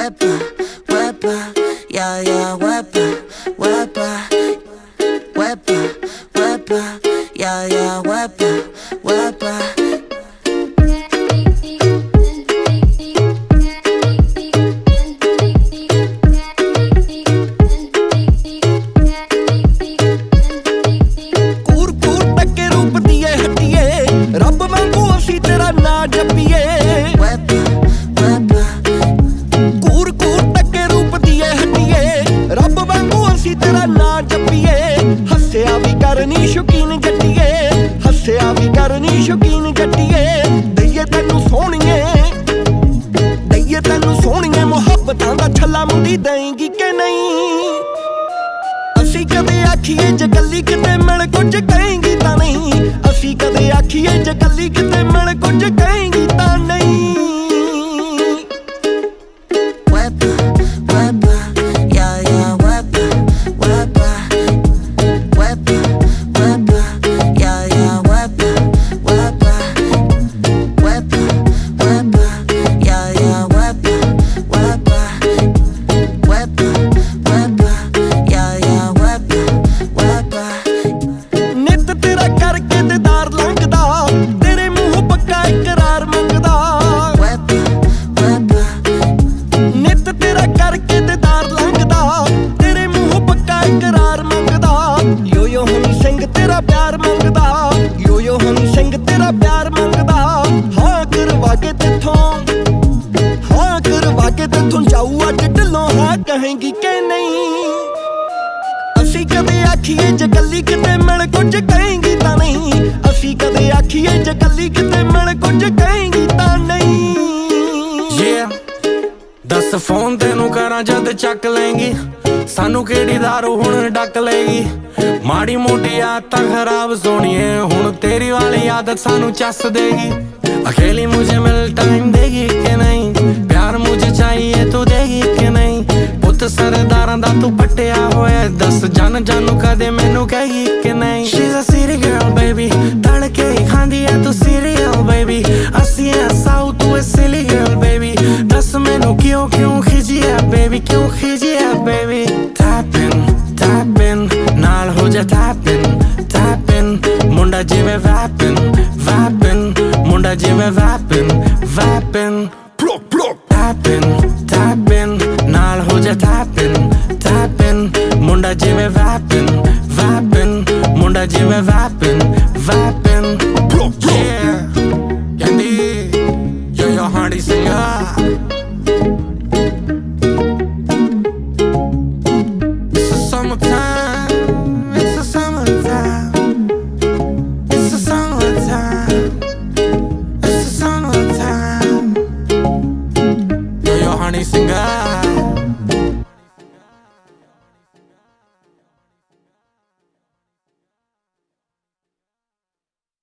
wepa, wepa, yeah, yeah, wepa, wepa, wepa, wepa, yeah, yeah, wepa, wepa. ਰੱਬ ਵਾਂਗੂ ਅਸੀਂ ਤੇਰਾ ਨਾਂ ਜਪੀਏ ਕੂਰ ਕੂਰ ਟੱਕੇ ਰੂਪ ਦੀਏ ਹੱਟੀਏ ਰੱਬ ਵਾਂਗੂ ਅਸੀਂ ਤੇਰਾ ਨਾਂ ਜਪੀਏ ਹੱਸਿਆ ਵੀ ਕਰਨੀ ਸ਼ੌਕੀਨ ਜੱਟੀਏ ਹੱਸਿਆ ਵੀ ਕਰਨੀ ਸ਼ੌਕੀਨ ਜੱਟੀਏ ਦਈਏ ਤੈਨੂੰ ਸੋਹਣੀਏ ਮੁਹੱਬਤਾਂ ਦਾ ਛੱਲਾ ਮੁੰਡੀ ਦੇਂਗੀ ਕਿ ਨਹੀਂ ਅਸੀਂ ਕਦੇ ਆਖੀਏ ਜੇ ਗੱਲੀ ਕਿਤੇ ਮਿਲ ਕੁਝ ਕਹੇਂਗੀ ਤਾਂ ਨਹੀਂ ਅਸੀਂ ਕਦੇ ਆਖੀਏ ਜੇ ਗੱਲੀ ਕਿਤੇ ਮਿਲ ਕੁਝ ਕਹੇਂਗੀ ਤਾਂ ਨਹੀਂ Wepa, wepa, yeah, yeah, wepa, wepa, wepa, wepa, yeah, yeah, wepa, wepa, wepa, wepa, yeah, yeah, wepa, wepa, wepa, wepa, yeah, yeah, wepa, wepa. ਨਿੱਤ ਤੇਰਾ ਕਰਕੇ ਦਿਦਾਰ ਲੰਘਦਾ ਤੇਰੇ ਮੂੰਹ ਪੱਕਾ ਇਕਰਾਰ ਮੰਗਦਾ Wepa, wepa, ਨਿੱਤ ਤੇਰਾ ਕਰਕੇ ਦਿਦਾਰ ਲੰਘਦਾ ਤੇਰੇ ਮੂੰਹ ਪੱਕਾ ਇਕਰਾਰ ਮੰਗਦਾ ਯੋ ਹਨੀ ਸਿੰਘ ਤੇਰਾ ਪਿਆਰ ਮੰਗਦਾ ਯੋ ਹਨੀ ਸਿੰਘ ਤੇਰਾ ਪਿਆਰ ਮੰਗਦਾ ਹਾਂ ਕਰਵਾ ਕੇ ਤੇਥੋਂ ਜਾਊ ਅੱਜ ਢਿੱਲੋਂ ਹਾਂ ਕਹੇਂਗੀ ਕਿ ਨਹੀਂ ਅਸੀਂ ਕਦੇ ਆਖੀਏ ਜੇ ਗੱਲੀ ਕਿਤੇ ਮਿਲ ਕੁਝ ਕਹੇਂਗੀ ਤਾਂ ਨਹੀਂ ਅਸੀਂ ਕਦੇ ਆਖੀਏ ਜੇ ਗੱਲੀ ਕਿਤੇ ਮਿਲ ਕੁਝ ਕਹੇਂਗੀ ਤਾਂ ਨਹੀਂ ਦੱਸ ਫੋਨ ਤੈਨੂੰ ਕਰਾਂ ਜਦ ਚੱਕ ਲੈਂਗੀ ਸਾਨੂੰ ਕਿਹੜੀ ਦਾਰੂ ਹੁਣ ਡੱਕ ਲੈਗੀ ਮਾੜੀ ਮੋਟੀ ਆਦਤਾਂ ਖਰਾਬ ਸੋਣੀਏ ਹੁਣ ਤੇਰੀ ਵਾਲੀ ਆਦਤ ਸਾਨੂੰ ਚੱਸ ਦੇਗੀ अकेली मुझे मिल टाइम देगी कि नहीं प्यार मुझे चाहिए तू देगी कि नहीं पुत सरदारां दा तू पट्टिया होया दस जान जानू कदे मैनू कहेगी कि नहीं She's a city girl baby तड़के ही खांदी है तू serial baby असी है साउ तू है silly girl baby दस मैनू क्यों खिजी है baby क्यों खिजी है baby tapping नाल हो जा tapping मुंडा जिवें vapin मुंडा जिवें vapin